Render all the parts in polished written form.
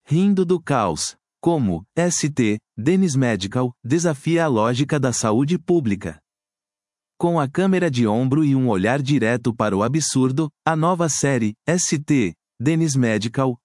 Rindo do caos. Como St. Denis Medical desafia a lógica da saúde pública. Com a câmera de ombro e um olhar direto para o absurdo, a nova série, St. Denis Medical,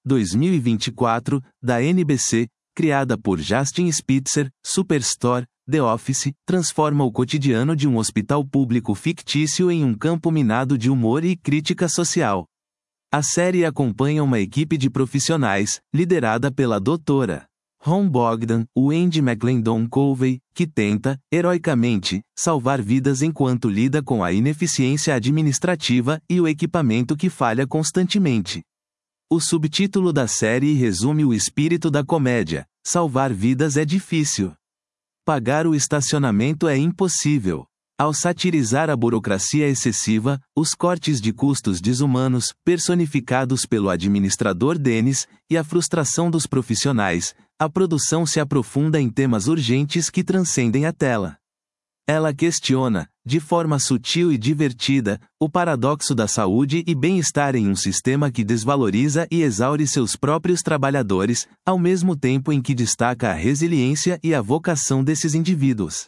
2024, da NBC, criada por Justin Spitzer, Superstore, The Office, transforma o cotidiano de um hospital público fictício em um campo minado de humor e crítica social. A série acompanha uma equipe de profissionais, liderada pela Dra. Ron Bogdan, Wendy McLendon Covey, que tenta, heroicamente, salvar vidas enquanto lida com a ineficiência administrativa e o equipamento que falha constantemente. O subtítulo da série resume o espírito da comédia: salvar vidas é difícil. Pagar o estacionamento é impossível. Ao satirizar a burocracia excessiva, os cortes de custos desumanos, personificados pelo administrador Dennis, e a frustração dos profissionais, a produção se aprofunda em temas urgentes que transcendem a tela. Ela questiona, de forma sutil e divertida, o paradoxo da saúde e bem-estar em um sistema que desvaloriza e exaure seus próprios trabalhadores, ao mesmo tempo em que destaca a resiliência e a vocação desses indivíduos.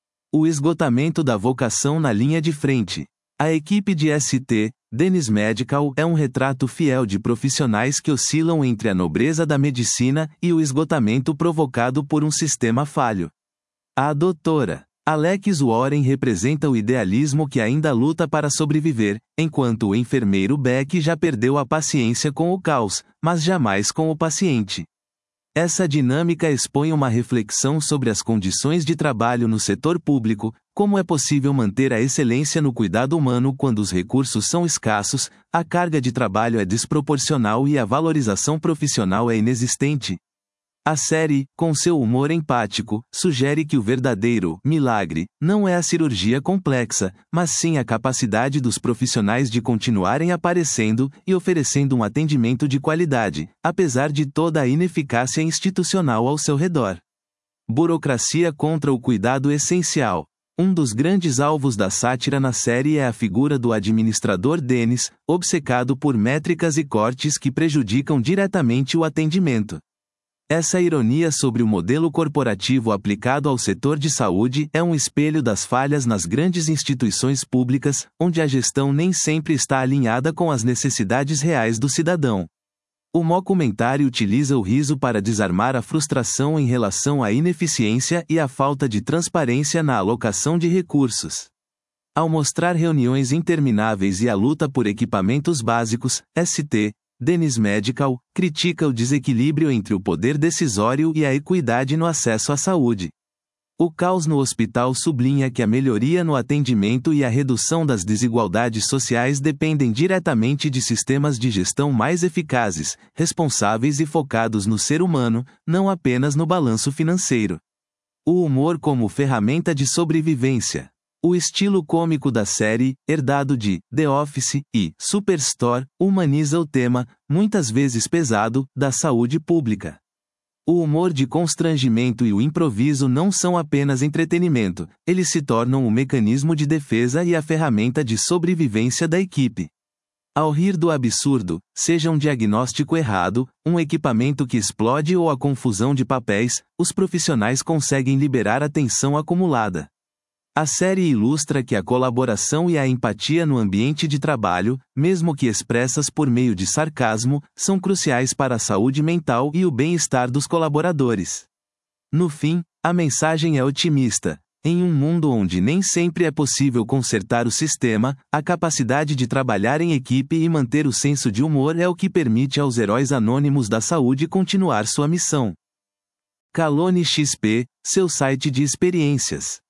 O esgotamento da vocação na linha de frente. A equipe de St. Denis Medical é um retrato fiel de profissionais que oscilam entre a nobreza da medicina e o esgotamento provocado por um sistema falho. A Dra. Alex Warren representa o idealismo que ainda luta para sobreviver, enquanto o enfermeiro Beck já perdeu a paciência com o caos, mas jamais com o paciente. Essa dinâmica expõe uma reflexão sobre as condições de trabalho no setor público, como é possível manter a excelência no cuidado humano quando os recursos são escassos, a carga de trabalho é desproporcional e a valorização profissional é inexistente. A série, com seu humor empático, sugere que o verdadeiro milagre não é a cirurgia complexa, mas sim a capacidade dos profissionais de continuarem aparecendo e oferecendo um atendimento de qualidade, apesar de toda a ineficácia institucional ao seu redor. Burocracia contra o cuidado essencial. Um dos grandes alvos da sátira na série é a figura do administrador Dennis, obcecado por métricas e cortes que prejudicam diretamente o atendimento. Essa ironia sobre o modelo corporativo aplicado ao setor de saúde é um espelho das falhas nas grandes instituições públicas, onde a gestão nem sempre está alinhada com as necessidades reais do cidadão. O mockumentário utiliza o riso para desarmar a frustração em relação à ineficiência e à falta de transparência na alocação de recursos. Ao mostrar reuniões intermináveis e a luta por equipamentos básicos, St. Denis Medical critica o desequilíbrio entre o poder decisório e a equidade no acesso à saúde. O caos no hospital sublinha que a melhoria no atendimento e a redução das desigualdades sociais dependem diretamente de sistemas de gestão mais eficazes, responsáveis e focados no ser humano, não apenas no balanço financeiro. O humor como ferramenta de sobrevivência. O estilo cômico da série, herdado de The Office e Superstore, humaniza o tema, muitas vezes pesado, da saúde pública. O humor de constrangimento e o improviso não são apenas entretenimento, eles se tornam o mecanismo de defesa e a ferramenta de sobrevivência da equipe. Ao rir do absurdo, seja um diagnóstico errado, um equipamento que explode ou a confusão de papéis, os profissionais conseguem liberar a tensão acumulada. A série ilustra que a colaboração e a empatia no ambiente de trabalho, mesmo que expressas por meio de sarcasmo, são cruciais para a saúde mental e o bem-estar dos colaboradores. No fim, a mensagem é otimista. Em um mundo onde nem sempre é possível consertar o sistema, a capacidade de trabalhar em equipe e manter o senso de humor é o que permite aos heróis anônimos da saúde continuar sua missão. Calone XP, seu site de experiências.